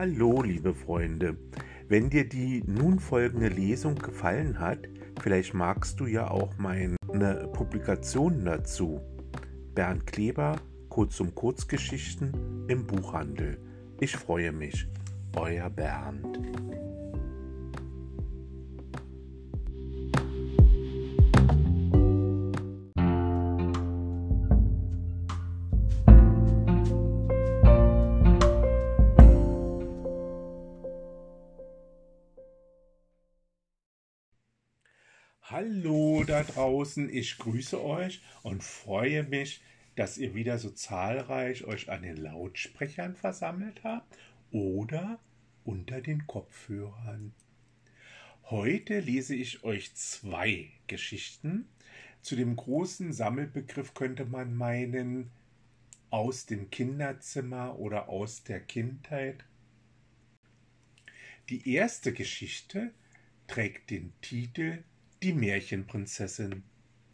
Hallo, liebe Freunde. Wenn dir die nun folgende Lesung gefallen hat, vielleicht magst du ja auch meine Publikation dazu. Bernd Kleber, Kurz um Kurzgeschichten im Buchhandel. Ich freue mich. Euer Bernd. Hallo da draußen, ich grüße euch und freue mich, dass ihr wieder so zahlreich euch an den Lautsprechern versammelt habt oder unter den Kopfhörern. Heute lese ich euch 2 Geschichten. Zu dem großen Sammelbegriff könnte man meinen, aus dem Kinderzimmer oder aus der Kindheit. Die erste Geschichte trägt den Titel Die Märchenprinzessin.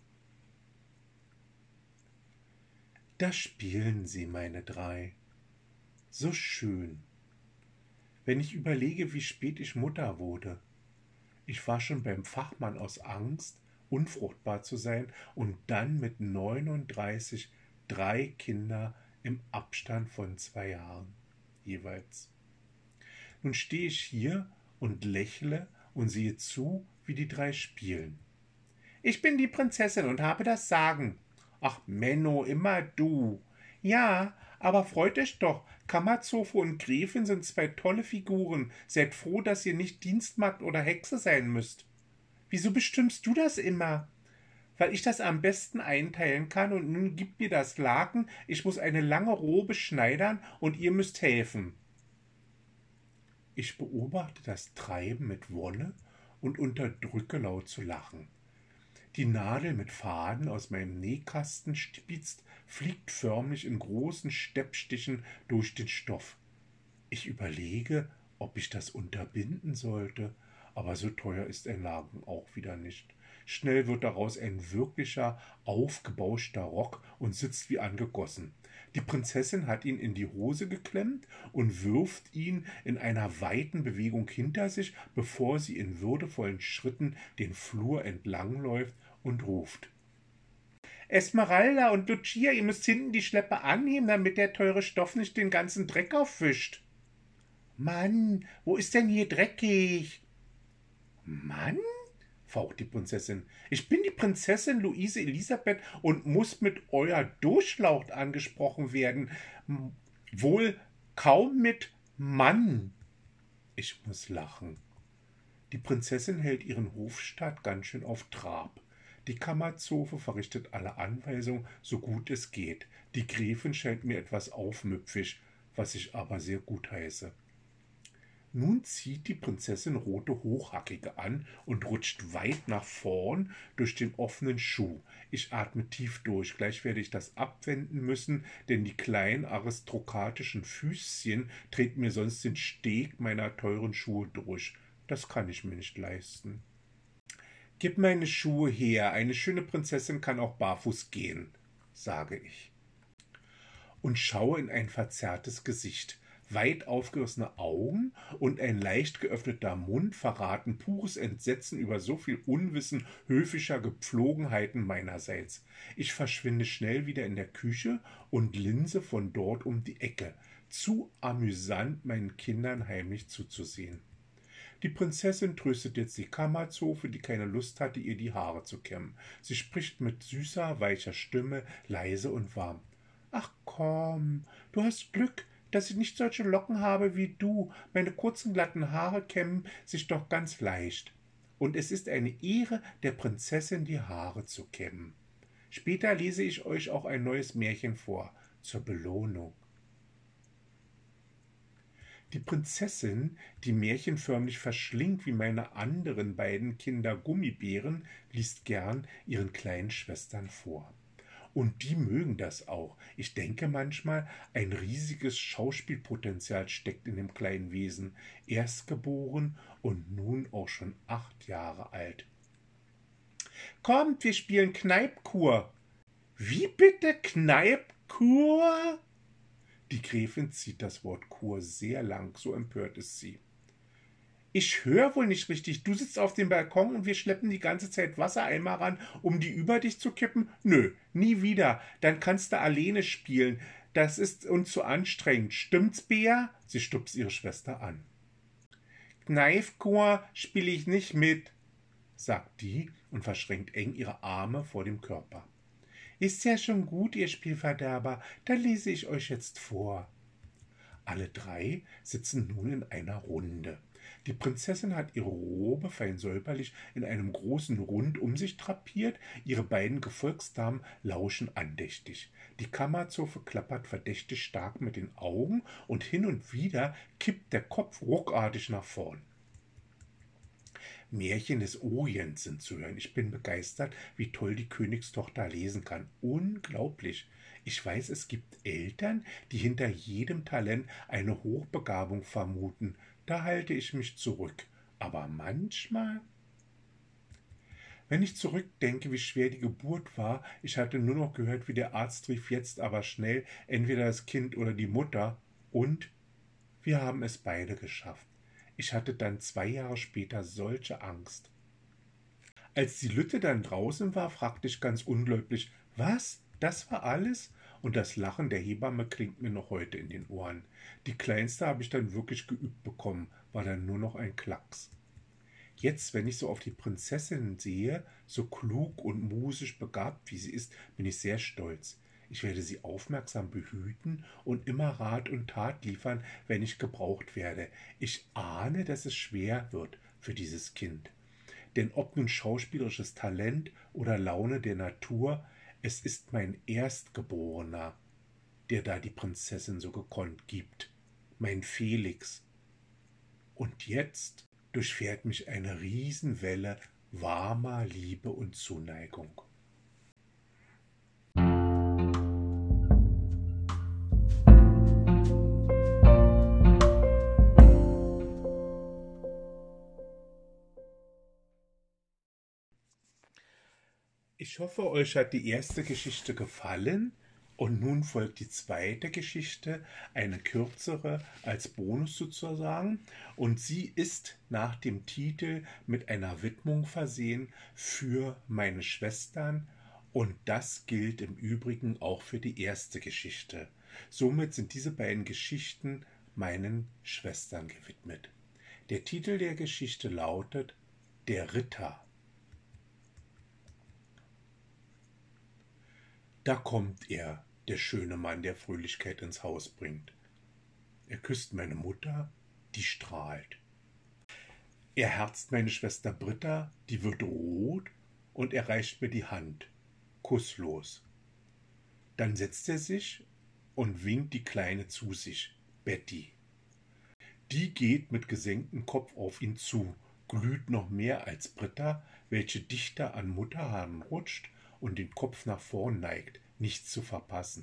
Da spielen sie, meine 3. So schön. Wenn ich überlege, wie spät ich Mutter wurde. Ich war schon beim Fachmann aus Angst, unfruchtbar zu sein und dann mit 39 3 Kinder im Abstand von 2 Jahren jeweils. Nun stehe ich hier und lächle und sehe zu, wie die 3 spielen. Ich bin die Prinzessin und habe das Sagen. Ach, Menno, immer du. Ja, aber freut euch doch. Kammerzofe und Gräfin sind 2 tolle Figuren. Seid froh, dass ihr nicht Dienstmagd oder Hexe sein müsst. Wieso bestimmst du das immer? Weil ich das am besten einteilen kann und nun gibt mir das Laken, ich muss eine lange Robe schneidern und ihr müsst helfen. Ich beobachte das Treiben mit Wonne und unterdrücke laut zu lachen. Die Nadel mit Faden aus meinem Nähkasten spitzt, fliegt förmlich in großen Steppstichen durch den Stoff. Ich überlege, ob ich das unterbinden sollte, aber so teuer ist ein Laken auch wieder nicht. Schnell wird daraus ein wirklicher, aufgebauschter Rock und sitzt wie angegossen. Die Prinzessin hat ihn in die Hose geklemmt und wirft ihn in einer weiten Bewegung hinter sich, bevor sie in würdevollen Schritten den Flur entlangläuft und ruft. Esmeralda und Lucia, ihr müsst hinten die Schleppe anheben, damit der teure Stoff nicht den ganzen Dreck aufwischt. Mann, wo ist denn hier dreckig? Mann? Faucht die Prinzessin. Ich bin die Prinzessin Luise Elisabeth und muss mit euer Durchlaucht angesprochen werden. Wohl kaum mit Mann. Ich muss lachen. Die Prinzessin hält ihren Hofstaat ganz schön auf Trab. Die Kammerzofe verrichtet alle Anweisungen, so gut es geht. Die Gräfin scheint mir etwas aufmüpfig, was ich aber sehr gut heiße. Nun zieht die Prinzessin rote Hochhackige an und rutscht weit nach vorn durch den offenen Schuh. Ich atme tief durch, gleich werde ich das abwenden müssen, denn die kleinen aristokratischen Füßchen treten mir sonst den Steg meiner teuren Schuhe durch. Das kann ich mir nicht leisten. Gib meine Schuhe her, eine schöne Prinzessin kann auch barfuß gehen, sage ich. Und schaue in ein verzerrtes Gesicht. Weit aufgerissene Augen und ein leicht geöffneter Mund verraten pures Entsetzen über so viel Unwissen höfischer Gepflogenheiten meinerseits. Ich verschwinde schnell wieder in der Küche und linse von dort um die Ecke. Zu amüsant, meinen Kindern heimlich zuzusehen. Die Prinzessin tröstet jetzt die Kammerzofe, die keine Lust hatte, ihr die Haare zu kämmen. Sie spricht mit süßer, weicher Stimme, leise und warm. Ach komm, du hast Glück, dass ich nicht solche Locken habe wie du. Meine kurzen, glatten Haare kämmen sich doch ganz leicht. Und es ist eine Ehre, der Prinzessin die Haare zu kämmen. Später lese ich euch auch ein neues Märchen vor, zur Belohnung. Die Prinzessin, die märchenförmlich verschlingt wie meine anderen beiden Kinder Gummibären, liest gern ihren kleinen Schwestern vor. Und die mögen das auch. Ich denke manchmal, ein riesiges Schauspielpotenzial steckt in dem kleinen Wesen. Erstgeboren und nun auch schon 8 Jahre alt. Kommt, wir spielen Kneipkur. Wie bitte Kneipkur? Die Gräfin zieht das Wort Kur sehr lang, so empört ist sie. Ich höre wohl nicht richtig. Du sitzt auf dem Balkon und wir schleppen die ganze Zeit Wassereimer ran, um die über dich zu kippen? Nö, nie wieder. Dann kannst du alleine spielen. Das ist uns zu anstrengend. Stimmt's, Bea? Sie stupst ihre Schwester an. Kneifchor spiele ich nicht mit, sagt die und verschränkt eng ihre Arme vor dem Körper. Ist ja schon gut, ihr Spielverderber. Dann lese ich euch jetzt vor. Alle drei sitzen nun in einer Runde. Die Prinzessin hat ihre Robe fein säuberlich in einem großen Rund um sich drapiert, ihre beiden Gefolgsdamen lauschen andächtig. Die Kammerzofe klappert verdächtig stark mit den Augen und hin und wieder kippt der Kopf ruckartig nach vorn. Märchen des Orients sind zu hören. Ich bin begeistert, wie toll die Königstochter lesen kann. Unglaublich. Ich weiß, es gibt Eltern, die hinter jedem Talent eine Hochbegabung vermuten. Da halte ich mich zurück. Aber manchmal. Wenn ich zurückdenke, wie schwer die Geburt war, ich hatte nur noch gehört, wie der Arzt rief, jetzt aber schnell, entweder das Kind oder die Mutter. Und wir haben es beide geschafft. Ich hatte dann 2 Jahre später solche Angst. Als die Lütte dann draußen war, fragte ich ganz ungläubig, was? Das war alles? Und das Lachen der Hebamme klingt mir noch heute in den Ohren. Die Kleinste habe ich dann wirklich geübt bekommen, war dann nur noch ein Klacks. Jetzt, wenn ich so auf die Prinzessin sehe, so klug und musisch begabt wie sie ist, bin ich sehr stolz. Ich werde sie aufmerksam behüten und immer Rat und Tat liefern, wenn ich gebraucht werde. Ich ahne, dass es schwer wird für dieses Kind. Denn ob nun schauspielerisches Talent oder Laune der Natur, es ist mein Erstgeborener, der da die Prinzessin so gekonnt gibt, mein Felix. Und jetzt durchfährt mich eine Riesenwelle warmer Liebe und Zuneigung. Ich hoffe, euch hat die erste Geschichte gefallen und nun folgt die zweite Geschichte, eine kürzere als Bonus sozusagen, und sie ist nach dem Titel mit einer Widmung versehen für meine Schwestern und das gilt im Übrigen auch für die erste Geschichte. Somit sind diese beiden Geschichten meinen Schwestern gewidmet. Der Titel der Geschichte lautet Der Ritter. Da kommt er, der schöne Mann, der Fröhlichkeit ins Haus bringt. Er küsst meine Mutter, die strahlt. Er herzt meine Schwester Britta, die wird rot, und er reicht mir die Hand, kusslos. Dann setzt er sich und winkt die Kleine zu sich, Betty. Die geht mit gesenktem Kopf auf ihn zu, glüht noch mehr als Britta, welche dichter an Mutterhaaren rutscht und den Kopf nach vorn neigt, nichts zu verpassen.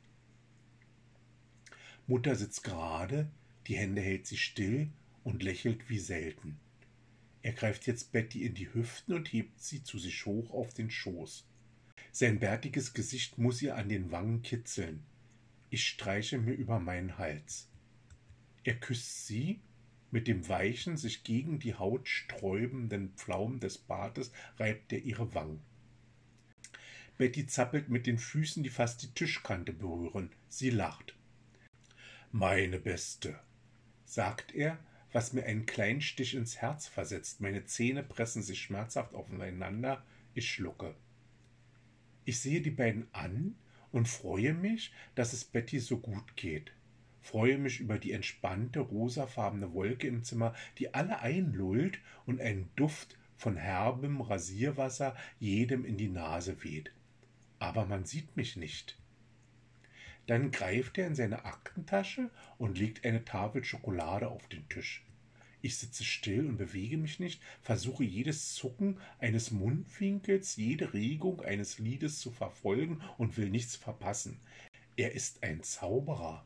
Mutter sitzt gerade, die Hände hält sie still und lächelt wie selten. Er greift jetzt Betty in die Hüften und hebt sie zu sich hoch auf den Schoß. Sein bärtiges Gesicht muss ihr an den Wangen kitzeln. Ich streiche mir über meinen Hals. Er küsst sie, mit dem weichen, sich gegen die Haut sträubenden Pflaumen des Bartes reibt er ihre Wangen. Betty zappelt mit den Füßen, die fast die Tischkante berühren. Sie lacht. Meine Beste, sagt er, was mir einen kleinen Stich ins Herz versetzt. Meine Zähne pressen sich schmerzhaft aufeinander. Ich schlucke. Ich sehe die beiden an und freue mich, dass es Betty so gut geht. Freue mich über die entspannte, rosafarbene Wolke im Zimmer, die alle einlullt und einen Duft von herbem Rasierwasser jedem in die Nase weht. Aber man sieht mich nicht. Dann greift er in seine Aktentasche und legt eine Tafel Schokolade auf den Tisch. Ich sitze still und bewege mich nicht, versuche jedes Zucken eines Mundwinkels, jede Regung eines Lides zu verfolgen und will nichts verpassen. Er ist ein Zauberer.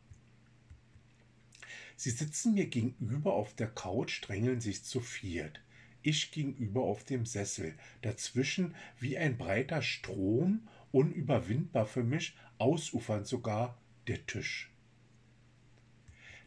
Sie sitzen mir gegenüber auf der Couch, drängeln sich zu viert. Ich gegenüber auf dem Sessel, dazwischen wie ein breiter Strom, unüberwindbar für mich, ausufernd sogar der Tisch.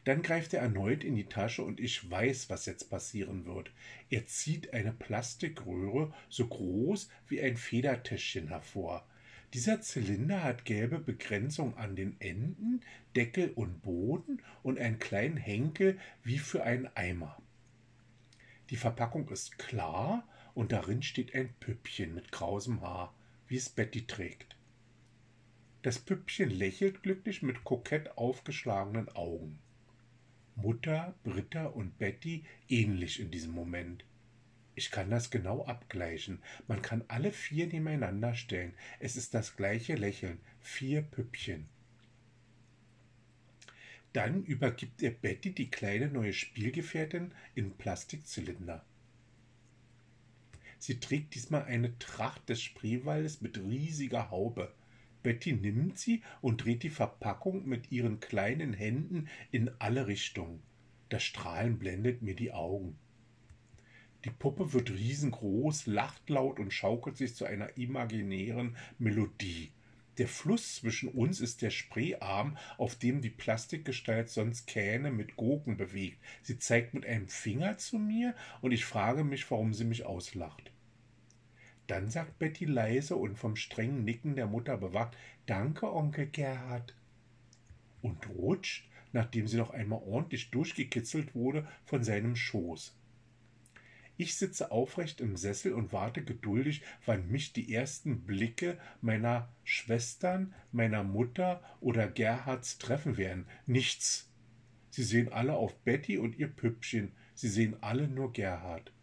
Dann greift er erneut in die Tasche und ich weiß, was jetzt passieren wird. Er zieht eine Plastikröhre so groß wie ein Federtäschchen hervor. Dieser Zylinder hat gelbe Begrenzung an den Enden, Deckel und Boden und einen kleinen Henkel wie für einen Eimer. Die Verpackung ist klar und darin steht ein Püppchen mit krausem Haar, wie es Betty trägt. Das Püppchen lächelt glücklich mit kokett aufgeschlagenen Augen. Mutter, Britta und Betty ähnlich in diesem Moment. Ich kann das genau abgleichen. Man kann alle 4 nebeneinander stellen. Es ist das gleiche Lächeln. 4 Püppchen. Dann übergibt er Betty die kleine neue Spielgefährtin in Plastikzylinder. Sie trägt diesmal eine Tracht des Spreewaldes mit riesiger Haube. Betty nimmt sie und dreht die Verpackung mit ihren kleinen Händen in alle Richtungen. Das Strahlen blendet mir die Augen. Die Puppe wird riesengroß, lacht laut und schaukelt sich zu einer imaginären Melodie. Der Fluss zwischen uns ist der Spreearm, auf dem die Plastikgestalt sonst Kähne mit Gurken bewegt. Sie zeigt mit einem Finger zu mir und ich frage mich, warum sie mich auslacht. Dann sagt Betty leise und vom strengen Nicken der Mutter bewacht: »Danke, Onkel Gerhard«, und rutscht, nachdem sie noch einmal ordentlich durchgekitzelt wurde, von seinem Schoß. Ich sitze aufrecht im Sessel und warte geduldig, wann mich die ersten Blicke meiner Schwestern, meiner Mutter oder Gerhards treffen werden. Nichts. Sie sehen alle auf Betty und ihr Püppchen. Sie sehen alle nur Gerhard.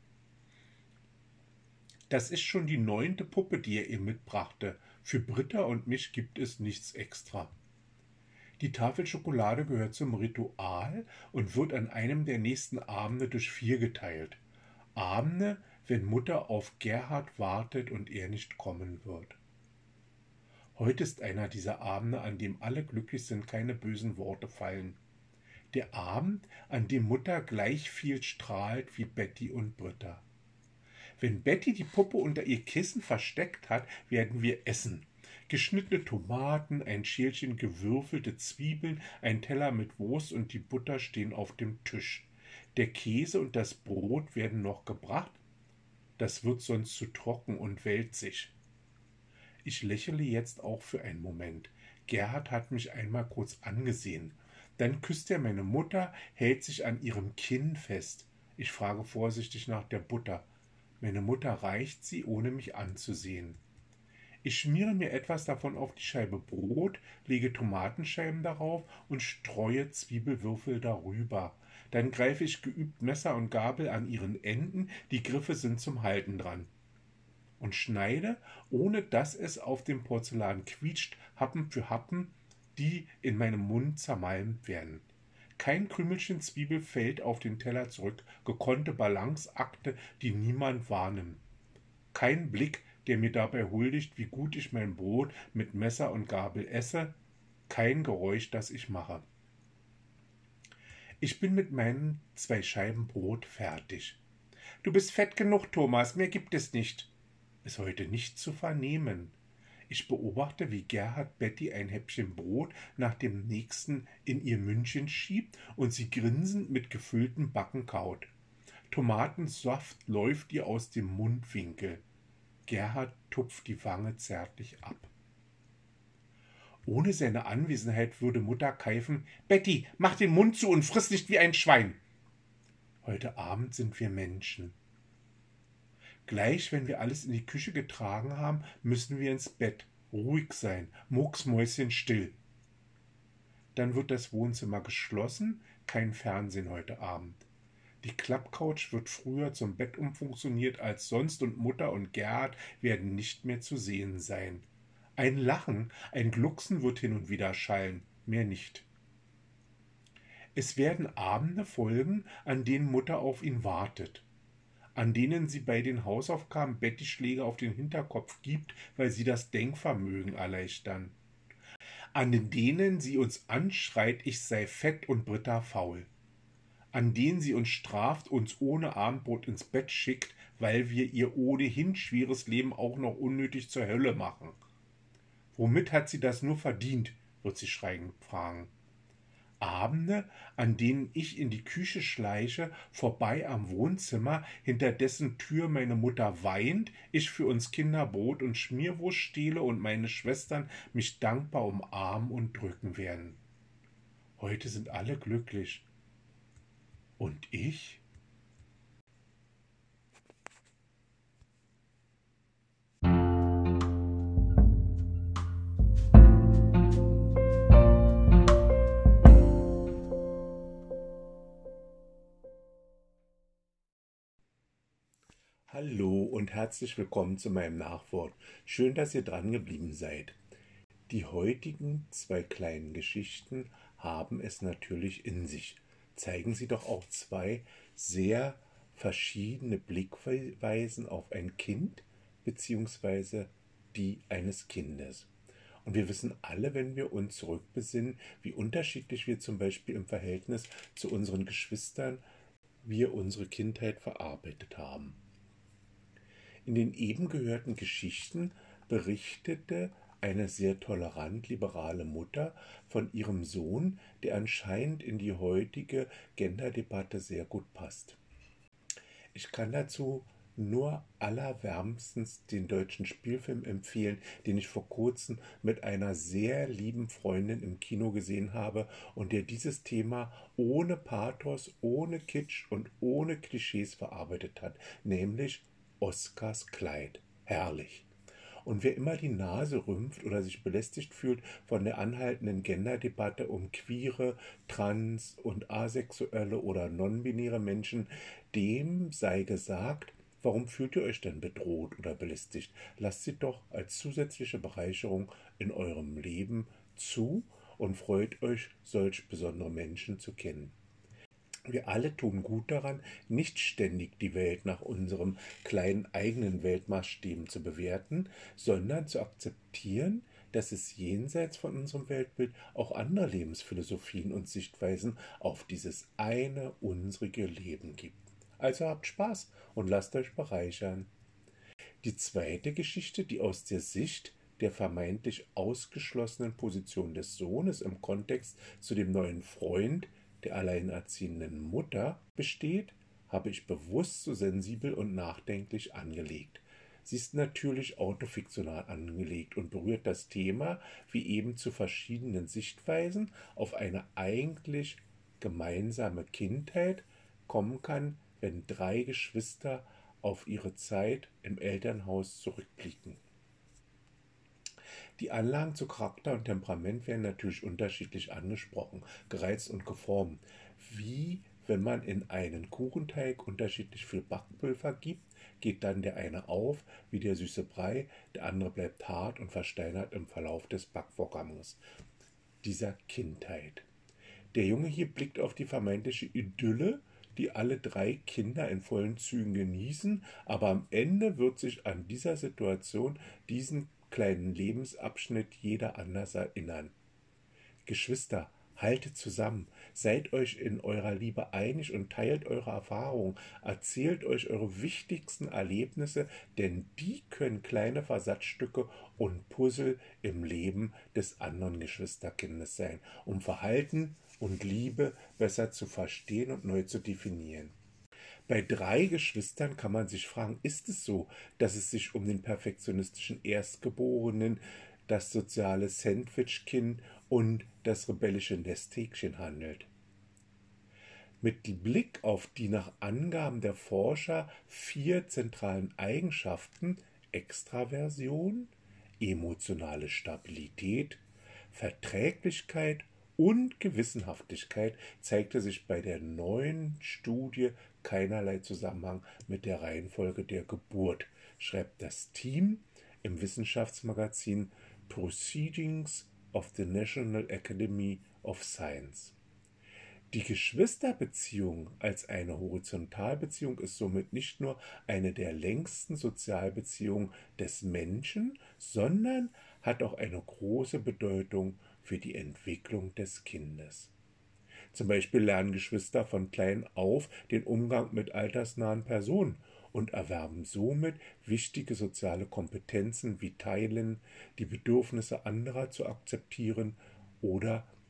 Das ist schon die 9. Puppe, die er ihr mitbrachte. Für Britta und mich gibt es nichts extra. Die Tafel Schokolade gehört zum Ritual und wird an einem der nächsten Abende durch 4 geteilt. Abende, wenn Mutter auf Gerhard wartet und er nicht kommen wird. Heute ist einer dieser Abende, an dem alle glücklich sind, keine bösen Worte fallen. Der Abend, an dem Mutter gleich viel strahlt wie Betty und Britta. Wenn Betty die Puppe unter ihr Kissen versteckt hat, werden wir essen. Geschnittene Tomaten, ein Schälchen gewürfelte Zwiebeln, ein Teller mit Wurst und die Butter stehen auf dem Tisch. Der Käse und das Brot werden noch gebracht. Das wird sonst zu trocken und wellt sich. Ich lächle jetzt auch für einen Moment. Gerhard hat mich einmal kurz angesehen. Dann küsst er meine Mutter, hält sich an ihrem Kinn fest. Ich frage vorsichtig nach der Butter. Meine Mutter reicht sie, ohne mich anzusehen. Ich schmiere mir etwas davon auf die Scheibe Brot, lege Tomatenscheiben darauf und streue Zwiebelwürfel darüber. Dann greife ich geübt Messer und Gabel an ihren Enden, die Griffe sind zum Halten dran, und schneide, ohne dass es auf dem Porzellan quietscht, Happen für Happen, die in meinem Mund zermalmt werden. Kein Krümelchen Zwiebel fällt auf den Teller zurück, gekonnte Balanceakte, die niemand wahrnimmt. Kein Blick, der mir dabei huldigt, wie gut ich mein Brot mit Messer und Gabel esse, kein Geräusch, das ich mache. Ich bin mit meinen 2 Scheiben Brot fertig. »Du bist fett genug, Thomas, mehr gibt es nicht«, ist heute nicht zu vernehmen. Ich beobachte, wie Gerhard Betty ein Häppchen Brot nach dem nächsten in ihr Mündchen schiebt und sie grinsend mit gefüllten Backen kaut. Tomatensaft läuft ihr aus dem Mundwinkel. Gerhard tupft die Wange zärtlich ab. Ohne seine Anwesenheit würde Mutter keifen: »Betty, mach den Mund zu und friss nicht wie ein Schwein.« Heute Abend sind wir Menschen. Gleich, wenn wir alles in die Küche getragen haben, müssen wir ins Bett. Ruhig sein, mucksmäuschenstill. Dann wird das Wohnzimmer geschlossen, kein Fernsehen heute Abend. Die Klappcouch wird früher zum Bett umfunktioniert als sonst und Mutter und Gerhard werden nicht mehr zu sehen sein. Ein Lachen, ein Glucksen wird hin und wieder schallen, mehr nicht. Es werden Abende folgen, an denen Mutter auf ihn wartet, an denen sie bei den Hausaufgaben Betty Schläge auf den Hinterkopf gibt, weil sie das Denkvermögen erleichtern, an denen sie uns anschreit, ich sei fett und Britta faul, an denen sie uns straft, uns ohne Abendbrot ins Bett schickt, weil wir ihr ohnehin schweres Leben auch noch unnötig zur Hölle machen. Womit hat sie das nur verdient, wird sie schreien fragen. Abende, an denen ich in die Küche schleiche, vorbei am Wohnzimmer, hinter dessen Tür meine Mutter weint, ich für uns Kinder Brot und Schmierwurst stehle und meine Schwestern mich dankbar umarmen und drücken werden. Heute sind alle glücklich. Und ich? Hallo und herzlich willkommen zu meinem Nachwort. Schön, dass ihr dran geblieben seid. Die heutigen zwei kleinen Geschichten haben es natürlich in sich. Zeigen sie doch auch zwei sehr verschiedene Blickweisen auf ein Kind bzw. die eines Kindes. Und wir wissen alle, wenn wir uns zurückbesinnen, wie unterschiedlich wir zum Beispiel im Verhältnis zu unseren Geschwistern wir unsere Kindheit verarbeitet haben. In den eben gehörten Geschichten berichtete eine sehr tolerant liberale Mutter von ihrem Sohn, der anscheinend in die heutige Genderdebatte sehr gut passt. Ich kann dazu nur allerwärmstens den deutschen Spielfilm empfehlen, den ich vor kurzem mit einer sehr lieben Freundin im Kino gesehen habe und der dieses Thema ohne Pathos, ohne Kitsch und ohne Klischees verarbeitet hat, nämlich Oskars Kleid. Herrlich. Und wer immer die Nase rümpft oder sich belästigt fühlt von der anhaltenden Genderdebatte um queere, trans- und asexuelle oder non-binäre Menschen, dem sei gesagt, warum fühlt ihr euch denn bedroht oder belästigt? Lasst sie doch als zusätzliche Bereicherung in eurem Leben zu und freut euch, solch besondere Menschen zu kennen. Wir alle tun gut daran, nicht ständig die Welt nach unserem kleinen eigenen Weltmaßstäben zu bewerten, sondern zu akzeptieren, dass es jenseits von unserem Weltbild auch andere Lebensphilosophien und Sichtweisen auf dieses eine unsrige Leben gibt. Also habt Spaß und lasst euch bereichern. Die zweite Geschichte, die aus der Sicht der vermeintlich ausgeschlossenen Position des Sohnes im Kontext zu dem neuen Freund der alleinerziehenden Mutter besteht, habe ich bewusst so sensibel und nachdenklich angelegt. Sie ist natürlich autofiktional angelegt und berührt das Thema, wie eben zu verschiedenen Sichtweisen auf eine eigentlich gemeinsame Kindheit kommen kann, wenn drei Geschwister auf ihre Zeit im Elternhaus zurückblicken. Die Anlagen zu Charakter und Temperament werden natürlich unterschiedlich angesprochen, gereizt und geformt. Wie wenn man in einen Kuchenteig unterschiedlich viel Backpulver gibt, geht dann der eine auf, wie der süße Brei, der andere bleibt hart und versteinert im Verlauf des Backvorgangs dieser Kindheit. Der Junge hier blickt auf die vermeintliche Idylle, die alle drei Kinder in vollen Zügen genießen, aber am Ende wird sich an dieser Situation, diesen kleinen Lebensabschnitt jeder anders erinnern. Geschwister, haltet zusammen, seid euch in eurer Liebe einig und teilt eure Erfahrungen, erzählt euch eure wichtigsten Erlebnisse, denn die können kleine Versatzstücke und Puzzle im Leben des anderen Geschwisterkindes sein, um Verhalten und Liebe besser zu verstehen und neu zu definieren. Bei drei Geschwistern kann man sich fragen, ist es so, dass es sich um den perfektionistischen Erstgeborenen, das soziale Sandwichkind und das rebellische Nesthäkchen handelt? Mit Blick auf die nach Angaben der Forscher 4 zentralen Eigenschaften Extraversion, emotionale Stabilität, Verträglichkeit und Gewissenhaftigkeit zeigte sich bei der neuen Studie keinerlei Zusammenhang mit der Reihenfolge der Geburt, schreibt das Team im Wissenschaftsmagazin Proceedings of the National Academy of Science. Die Geschwisterbeziehung als eine Horizontalbeziehung ist somit nicht nur eine der längsten Sozialbeziehungen des Menschen, sondern hat auch eine große Bedeutung für die Entwicklung des Kindes. Zum Beispiel lernen Geschwister von klein auf den Umgang mit altersnahen Personen und erwerben somit wichtige soziale Kompetenzen wie Teilen, die Bedürfnisse anderer zu akzeptieren oder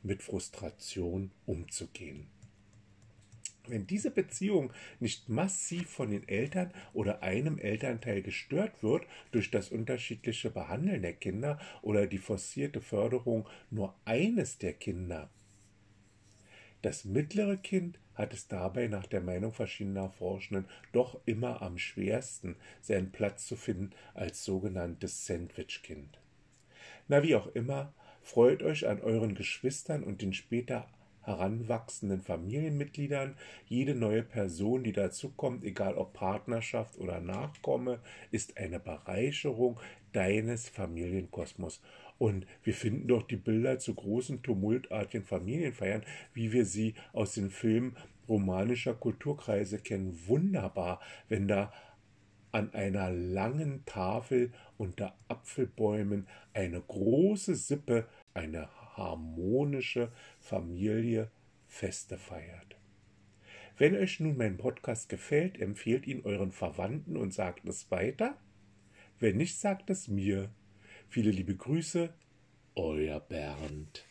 mit Frustration umzugehen. Wenn diese Beziehung nicht massiv von den Eltern oder einem Elternteil gestört wird durch das unterschiedliche Behandeln der Kinder oder die forcierte Förderung nur eines der Kinder, das mittlere Kind hat es dabei nach der Meinung verschiedener Forschenden doch immer am schwersten, seinen Platz zu finden als sogenanntes Sandwich-Kind. Na, wie auch immer, freut euch an euren Geschwistern und den später heranwachsenden Familienmitgliedern. Jede neue Person, die dazukommt, egal ob Partnerschaft oder Nachkomme, ist eine Bereicherung deines Familienkosmos. Und wir finden doch die Bilder zu großen, tumultartigen Familienfeiern, wie wir sie aus den Filmen romanischer Kulturkreise kennen, wunderbar, wenn da an einer langen Tafel unter Apfelbäumen eine große Sippe, eine harmonische Familie Feste feiert. Wenn euch nun mein Podcast gefällt, empfehlt ihn euren Verwandten und sagt es weiter. Wenn nicht, sagt es mir. Viele liebe Grüße, euer Bernd.